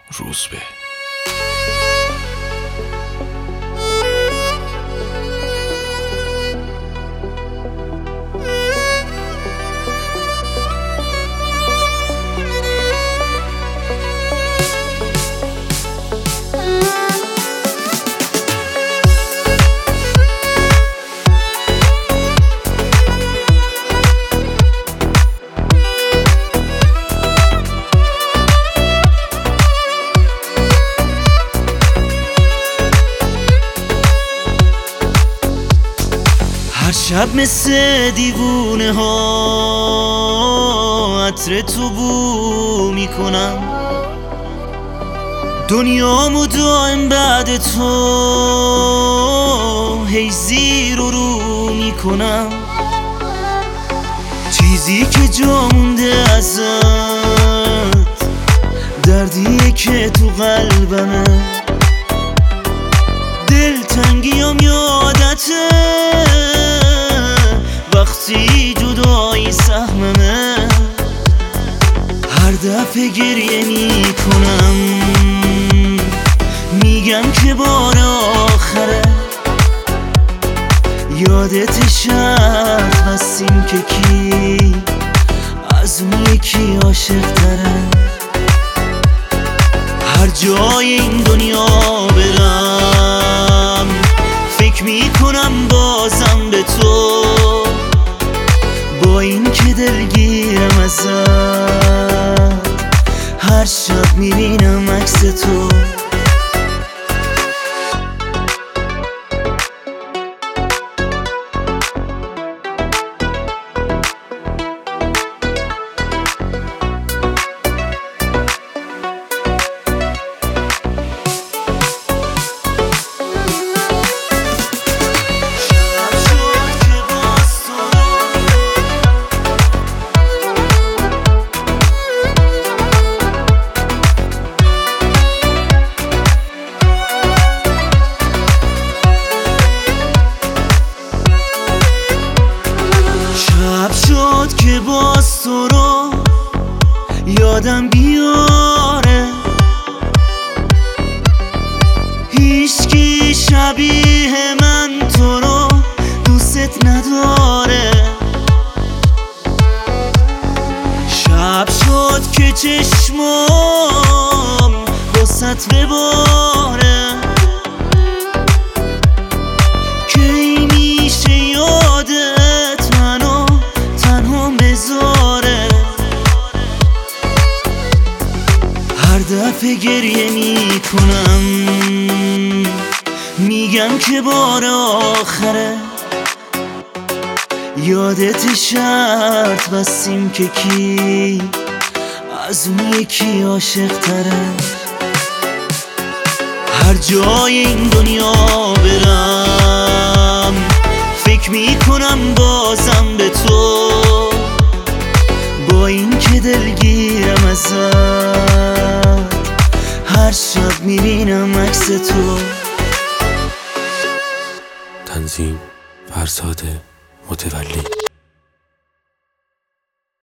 روزبه. هر شب مثل دیوونه ها عطر تو بو میکنم، دنیامو دائم بعد تو هی زیر و رو میکنم. چیزی که جا مونده ازت دردیه که تو قلبمه، دلتنگیام یادته وقتی جدایی سهممه. هر دفعه گریه میکنم میگم که بار آخره، یادت شرط بستیم که کی از اون یکی عاشق تره. هر جای این دنیا برم فکر میکنم بازم به تو، با این که دلگیرم ازت هر شب میبینم عکس تو. شد که باز تو رو یادم بیاره، هیچکی شبیه من تو رو دوست نداره. شب شد که چشمام واسط بباره، کی میشه یادت منو تنها بذاره. هر دفعه گریه میکنم میگم که بار آخره، یادت شرط بستیم که کی از اون یکی عاشق تره. هر جای این دنیا برم فکر میکنم بازم به تو، با این که دلگیرم ازت هر شب میبینم عکس تو. تنظیم فرزاد متولی.